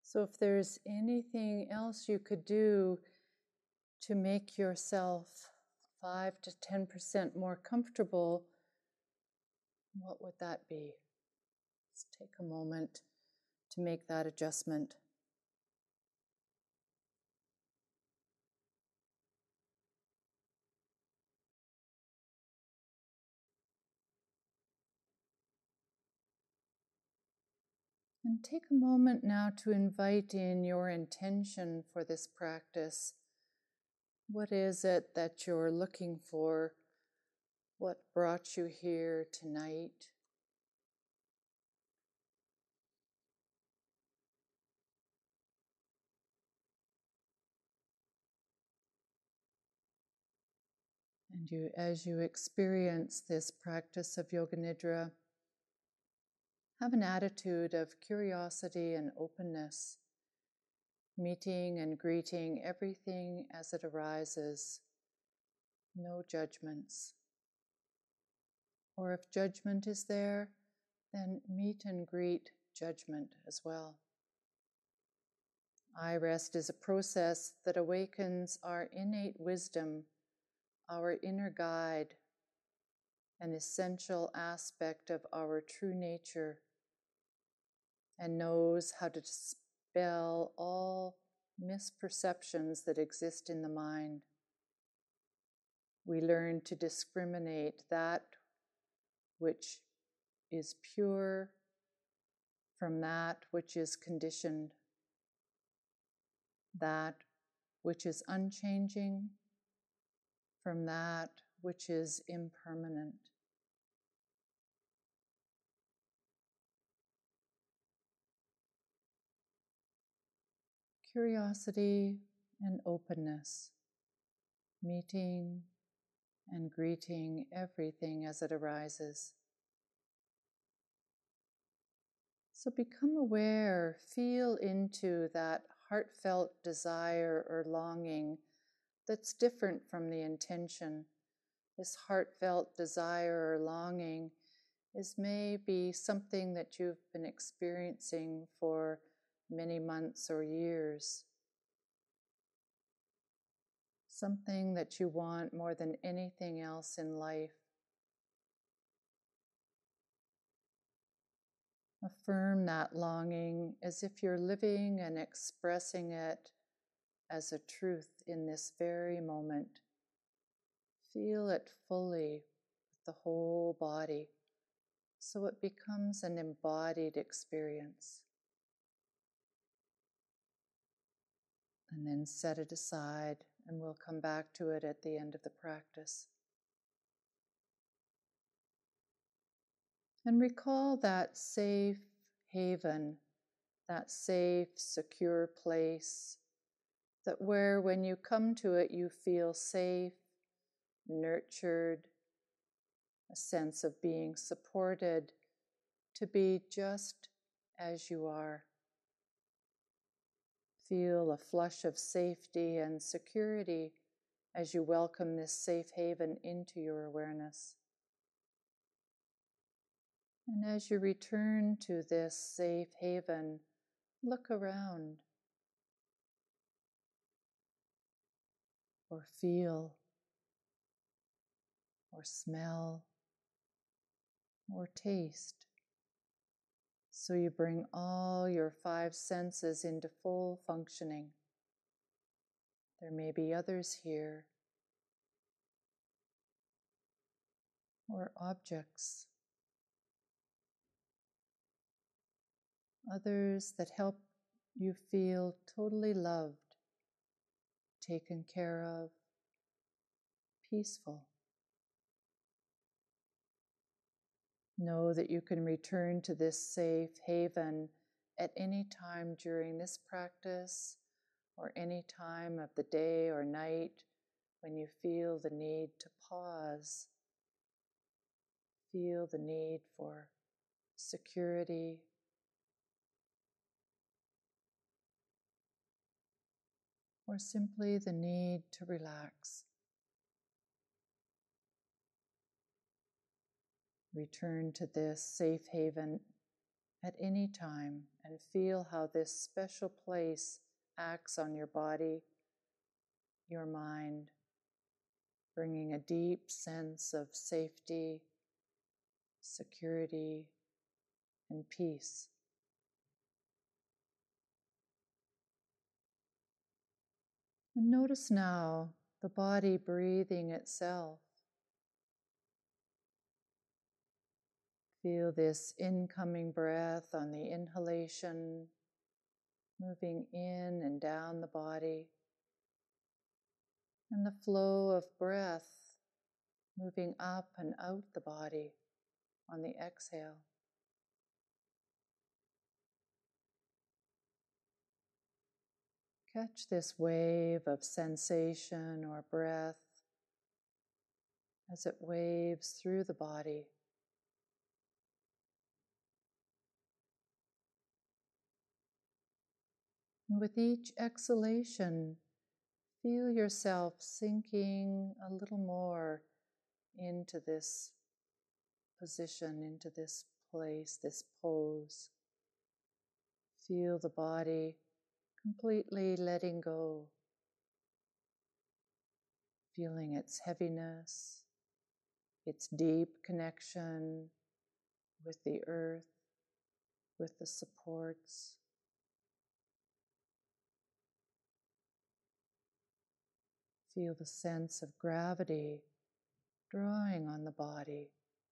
So if there's anything else you could do to make yourself 5 to 10% more comfortable, what would that be? Let's take a moment to make that adjustment. And take a moment now to invite in your intention for this practice. What is it that you're looking for? What brought you here tonight? And as you experience this practice of Yoga Nidra, have an attitude of curiosity and openness, meeting and greeting everything as it arises, no judgments. Or if judgment is there, then meet and greet judgment as well. I rest is a process that awakens our innate wisdom, our inner guide, an essential aspect of our true nature, and knows how to dispel all misperceptions that exist in the mind. We learn to discriminate that which is pure from that which is conditioned, that which is unchanging from that which is impermanent. Curiosity and openness, meeting and greeting everything as it arises. So become aware, feel into that heartfelt desire or longing that's different from the intention. This heartfelt desire or longing is maybe something that you've been experiencing for many months or years. Something that you want more than anything else in life. Affirm that longing as if you're living and expressing it as a truth in this very moment. Feel it fully with the whole body so it becomes an embodied experience. And then set it aside, and we'll come back to it at the end of the practice. And recall that safe haven, that safe, secure place, that where when you come to it you feel safe, nurtured, a sense of being supported, to be just as you are. Feel a flush of safety and security as you welcome this safe haven into your awareness. And as you return to this safe haven, look around or feel or smell or taste. So you bring all your 5 senses into full functioning. There may be others here or objects, others that help you feel totally loved, taken care of, peaceful. Know that you can return to this safe haven at any time during this practice or any time of the day or night when you feel the need to pause, feel the need for security, or simply the need to relax. Return to this safe haven at any time and feel how this special place acts on your body, your mind, bringing a deep sense of safety, security, and peace. And notice now the body breathing itself. Feel this incoming breath on the inhalation, moving in and down the body, and the flow of breath moving up and out the body on the exhale. Catch this wave of sensation or breath as it waves through the body. And with each exhalation, feel yourself sinking a little more into this position, into this place, this pose. Feel the body completely letting go, feeling its heaviness, its deep connection with the earth, with the supports. Feel the sense of gravity drawing on the body.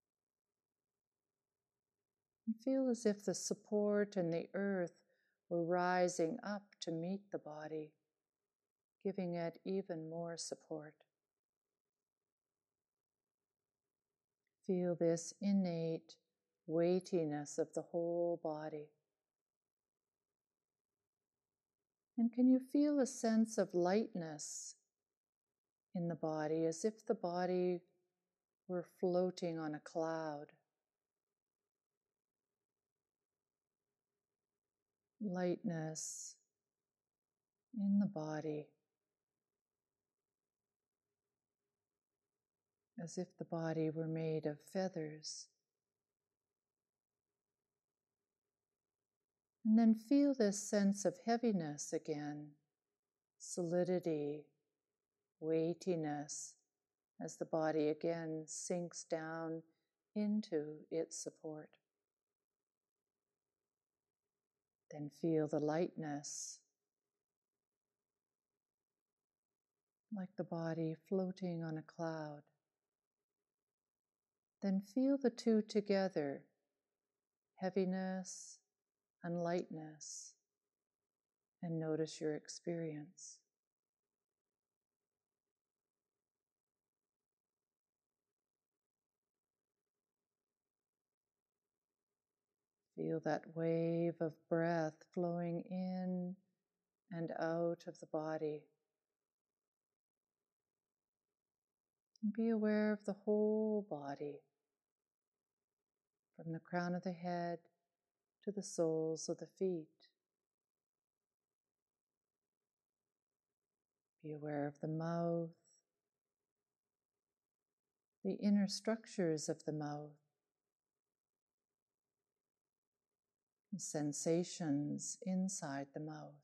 And feel as if the support and the earth were rising up to meet the body, giving it even more support. Feel this innate weightiness of the whole body. And can you feel a sense of lightness in the body, as if the body were floating on a cloud? Lightness in the body, as if the body were made of feathers. And then feel this sense of heaviness again, solidity, weightiness, as the body again sinks down into its support. Then feel the lightness, like the body floating on a cloud. Then feel the two together, heaviness and lightness, and notice your experience. Feel that wave of breath flowing in and out of the body. And be aware of the whole body, from the crown of the head to the soles of the feet. Be aware of the mouth, the inner structures of the mouth, the sensations inside the mouth.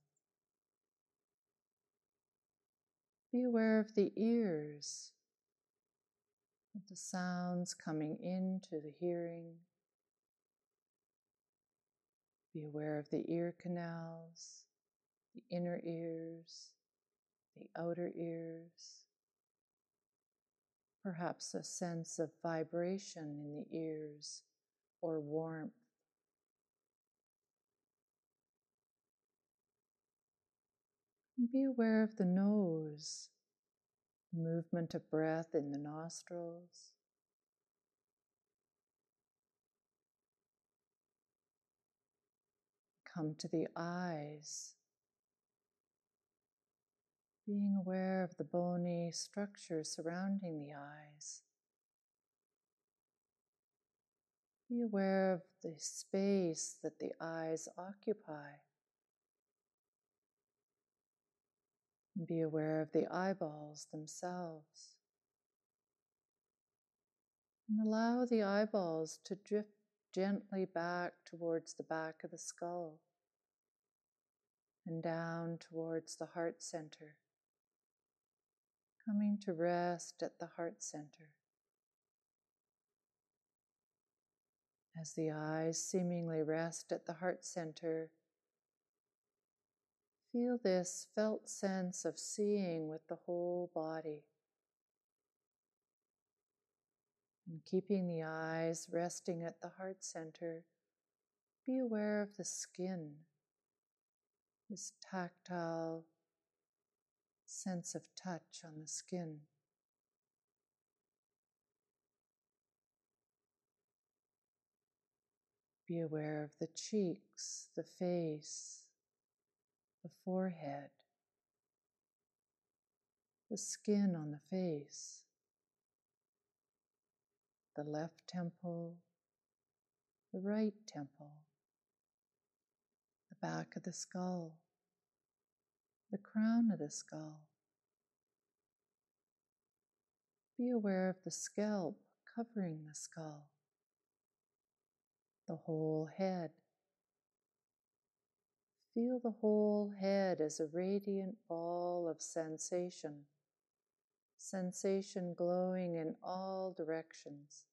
Be aware of the ears, of the sounds coming into the hearing. Be aware of the ear canals, the inner ears, the outer ears. Perhaps a sense of vibration in the ears or warmth. And be aware of the nose, the movement of breath in the nostrils. Come to the eyes, being aware of the bony structure surrounding the eyes. Be aware of the space that the eyes occupy. And be aware of the eyeballs themselves. And allow the eyeballs to drift gently back towards the back of the skull and down towards the heart center, coming to rest at the heart center. As the eyes seemingly rest at the heart center, feel this felt sense of seeing with the whole body. And keeping the eyes resting at the heart center, be aware of the skin, this tactile sense of touch on the skin. Be aware of the cheeks, the face, the forehead, the skin on the face, the left temple, the right temple, the back of the skull, the crown of the skull. Be aware of the scalp covering the skull, the whole head. Feel the whole head as a radiant ball of sensation, sensation glowing in all directions.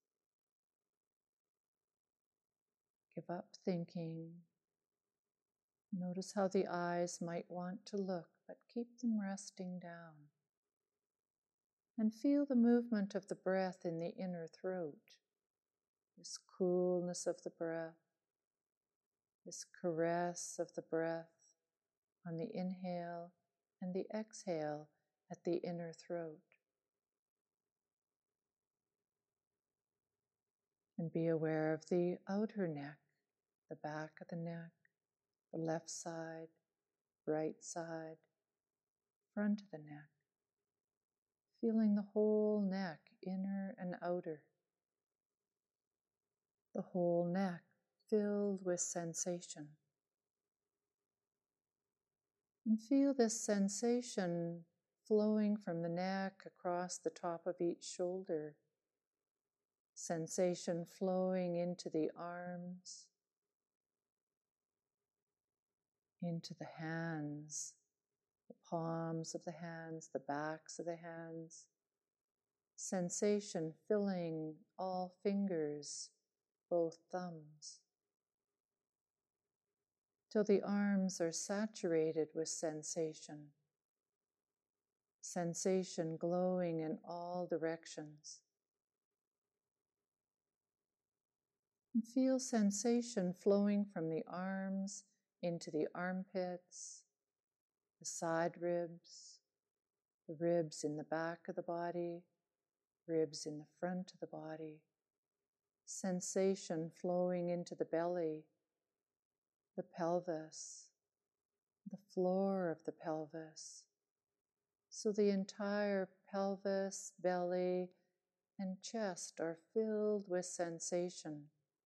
Give up thinking. Notice how the eyes might want to look, but keep them resting down. And feel the movement of the breath in the inner throat, this coolness of the breath, this caress of the breath on the inhale and the exhale at the inner throat. And be aware of the outer neck, the back of the neck, the left side, right side, front of the neck. Feeling the whole neck, inner and outer. The whole neck filled with sensation. And feel this sensation flowing from the neck across the top of each shoulder. Sensation flowing into the arms, into the hands, the palms of the hands, the backs of the hands. Sensation filling all fingers, both thumbs, till the arms are saturated with sensation. Sensation glowing in all directions. And feel sensation flowing from the arms into the armpits, the side ribs, the ribs in the back of the body, ribs in the front of the body. Sensation flowing into the belly, the pelvis, the floor of the pelvis. So the entire pelvis, belly, and chest are filled with sensation.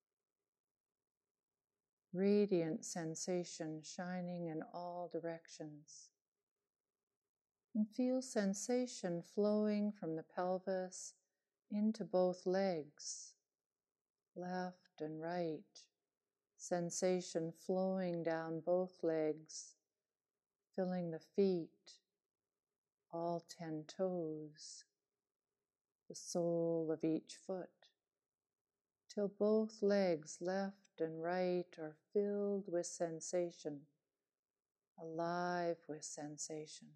Radiant sensation shining in all directions. And feel sensation flowing from the pelvis into both legs, left and right. Sensation flowing down both legs, filling the feet, all 10 toes, the sole of each foot, till both legs, left and right, are filled with sensation, alive with sensation.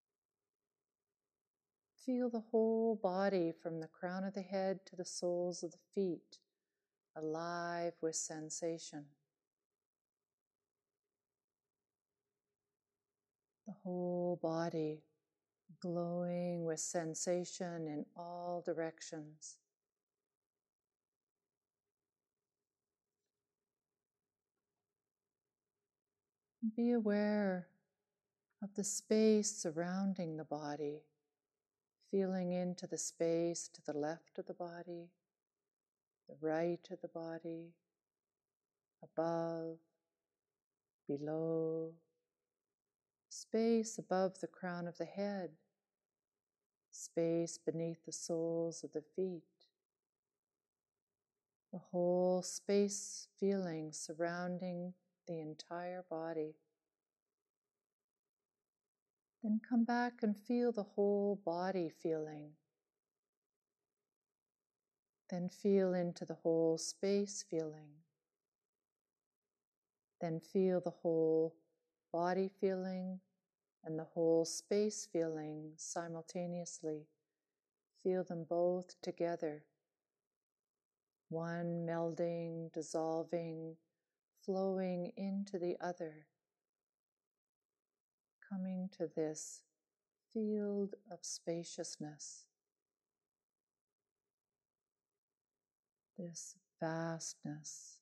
Feel the whole body from the crown of the head to the soles of the feet, alive with sensation. The whole body glowing with sensation in all directions. Be aware of the space surrounding the body, feeling into the space to the left of the body, the right of the body, above, below, space above the crown of the head, space beneath the soles of the feet, the whole space feeling surrounding the entire body. Then come back and feel the whole body feeling. Then feel into the whole space feeling. Then feel the whole body feeling and the whole space feeling simultaneously. Feel them both together. One melding, dissolving, flowing into the other. Coming to this field of spaciousness, this vastness.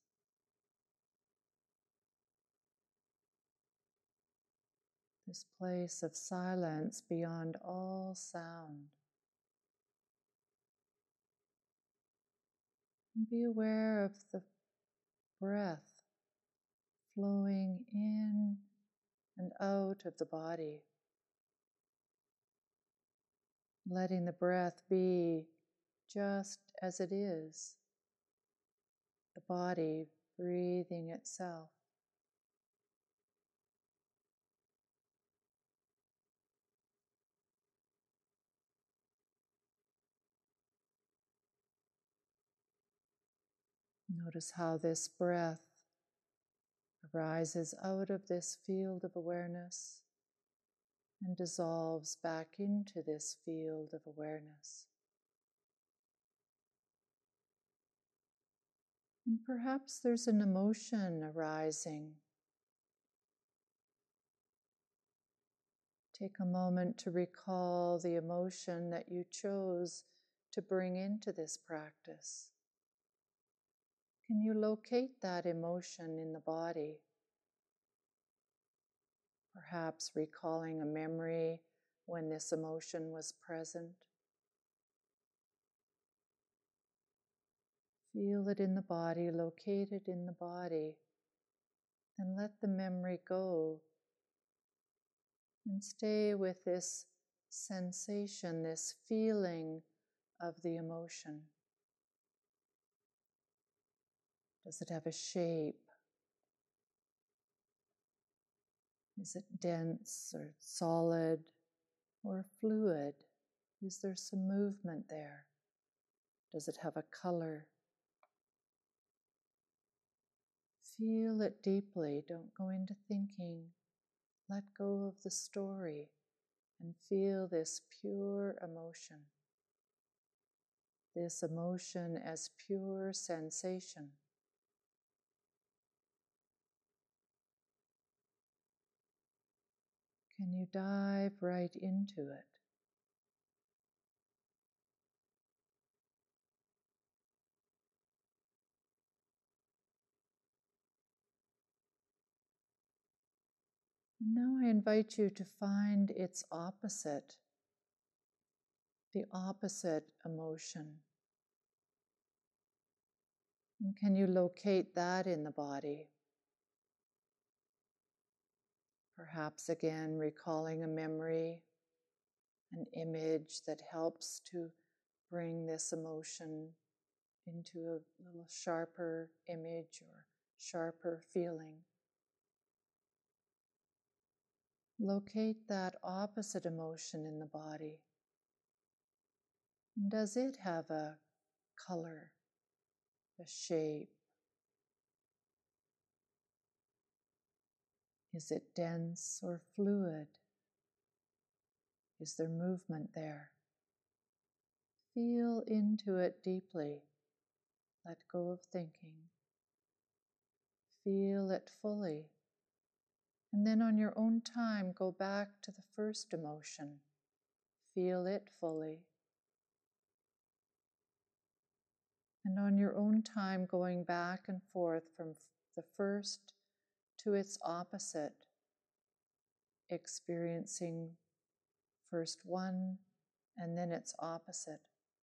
This place of silence beyond all sound. And be aware of the breath flowing in and out of the body. Letting the breath be just as it is. The body breathing itself. Notice how this breath arises out of this field of awareness and dissolves back into this field of awareness. And perhaps there's an emotion arising. Take a moment to recall the emotion that you chose to bring into this practice. Can you locate that emotion in the body? Perhaps recalling a memory when this emotion was present. Feel it in the body, locate it in the body, and let the memory go. And stay with this sensation, this feeling of the emotion. Does it have a shape? Is it dense or solid or fluid? Is there some movement there? Does it have a color? Feel it deeply. Don't go into thinking. Let go of the story and feel this pure emotion. This emotion as pure sensation. Can you dive right into it? And now I invite you to find its opposite, the opposite emotion. And can you locate that in the body? Perhaps again recalling a memory, an image that helps to bring this emotion into a little sharper image or sharper feeling. Locate that opposite emotion in the body. Does it have a color, a shape? Is it dense or fluid? Is there movement there? Feel into it deeply. Let go of thinking. Feel it fully. And then on your own time, go back to the first emotion. Feel it fully. And on your own time, going back and forth from the first to its opposite, experiencing first one and then its opposite.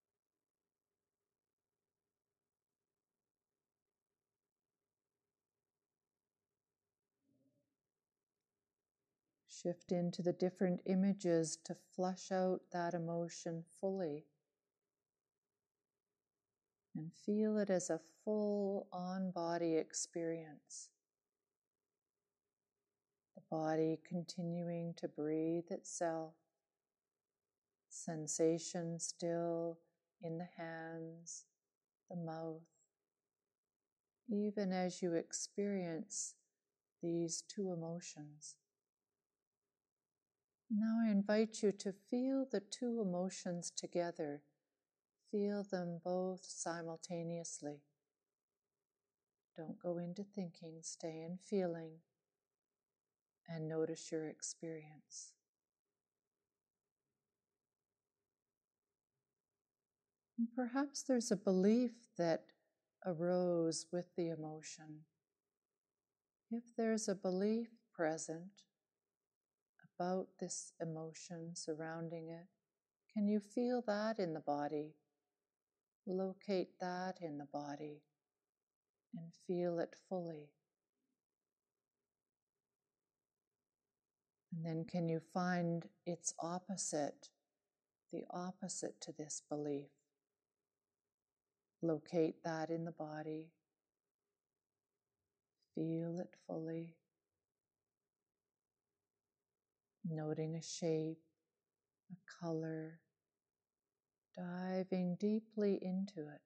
Shift into the different images to flush out that emotion fully and feel it as a full on-body experience. The body continuing to breathe itself, sensation still in the hands, the mouth, even as you experience these two emotions. Now I invite you to feel the two emotions together. Feel them both simultaneously. Don't go into thinking, stay in feeling, and notice your experience. And perhaps there's a belief that arose with the emotion. If there's a belief present about this emotion surrounding it, can you feel that in the body? Locate that in the body and feel it fully. And then can you find its opposite, the opposite to this belief? Locate that in the body. Feel it fully. Noting a shape, a color, diving deeply into it.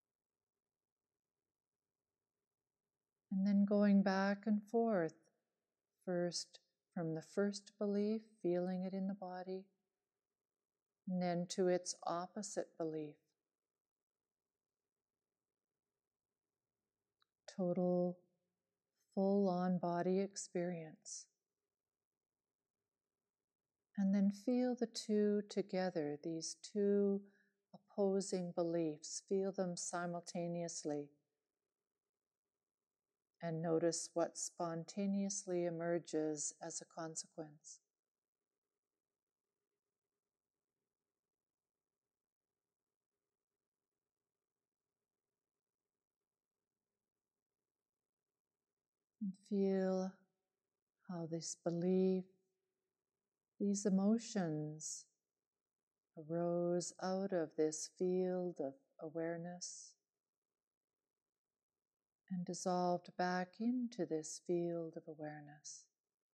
And then going back and forth, first from the first belief, feeling it in the body, and then to its opposite belief. Total, full-on body experience. And then feel the two together, these two opposing beliefs. Feel them simultaneously. And notice what spontaneously emerges as a consequence. And feel how this belief, these emotions arose out of this field of awareness and dissolved back into this field of awareness.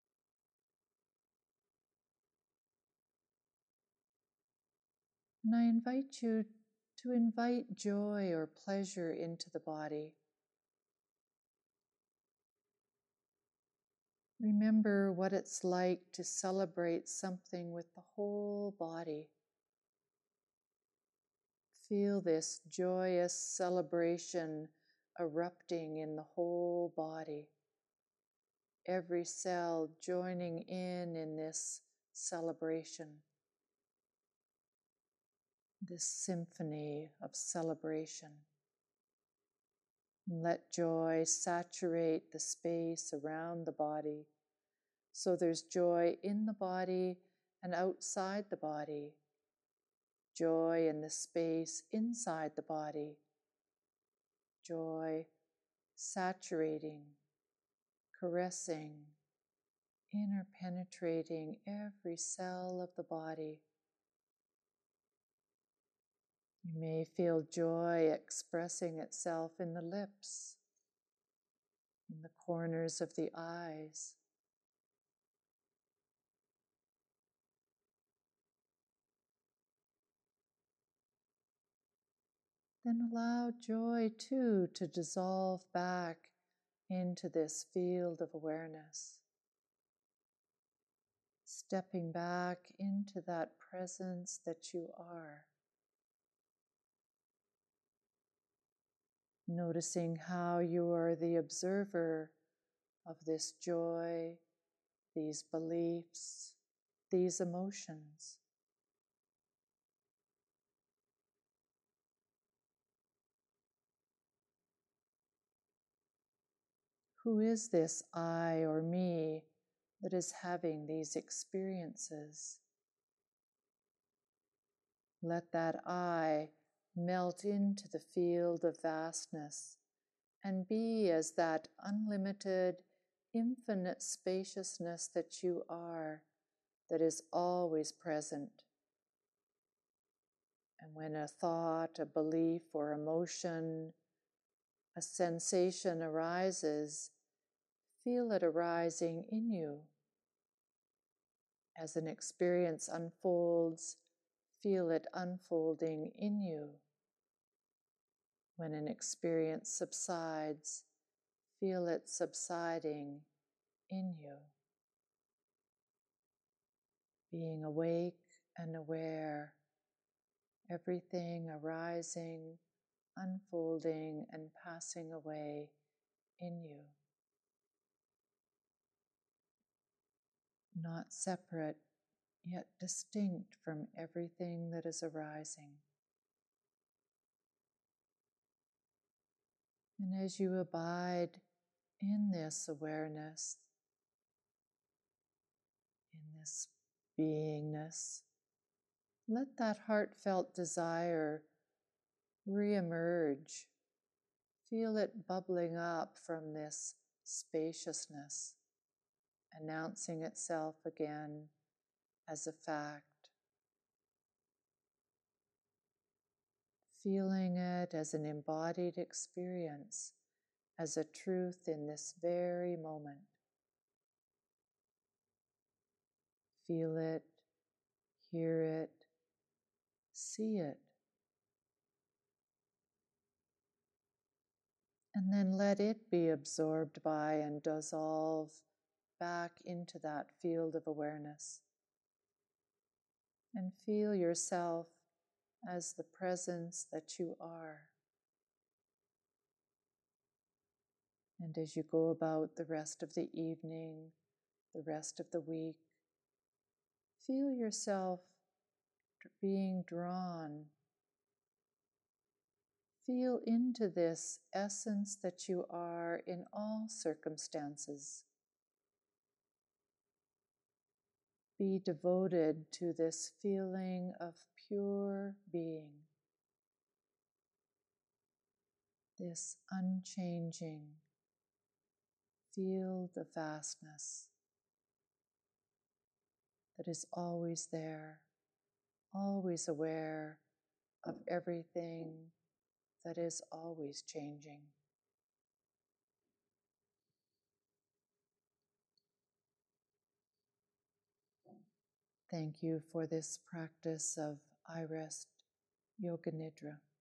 And I invite you to invite joy or pleasure into the body. Remember what it's like to celebrate something with the whole body. Feel this joyous celebration erupting in the whole body. Every cell joining in this celebration, this symphony of celebration. And let joy saturate the space around the body. So there's joy in the body and outside the body. Joy in the space inside the body. Joy saturating, caressing, interpenetrating every cell of the body. You may feel joy expressing itself in the lips, in the corners of the eyes. Then allow joy too to dissolve back into this field of awareness. Stepping back into that presence that you are. Noticing how you are the observer of this joy, these beliefs, these emotions. Who is this I or me that is having these experiences? Let that I melt into the field of vastness and be as that unlimited, infinite spaciousness that you are, that is always present. And when a thought, a belief, or emotion, a sensation arises, feel it arising in you. As an experience unfolds, feel it unfolding in you. When an experience subsides, feel it subsiding in you. Being awake and aware, everything arising, unfolding, and passing away in you. Not separate, yet distinct from everything that is arising. And as you abide in this awareness, in this beingness, let that heartfelt desire reemerge. Feel it bubbling up from this spaciousness, announcing itself again as a fact. Feeling it as an embodied experience, as a truth in this very moment. Feel it, hear it, see it. And then let it be absorbed by and dissolve back into that field of awareness. And feel yourself as the presence that you are. And as you go about the rest of the evening, the rest of the week, feel yourself being drawn. Feel into this essence that you are in all circumstances. Be devoted to this feeling of pure being, this unchanging field of vastness that is always there, always aware of everything that is always changing. Thank you for this practice of I Rest Yoga Nidra.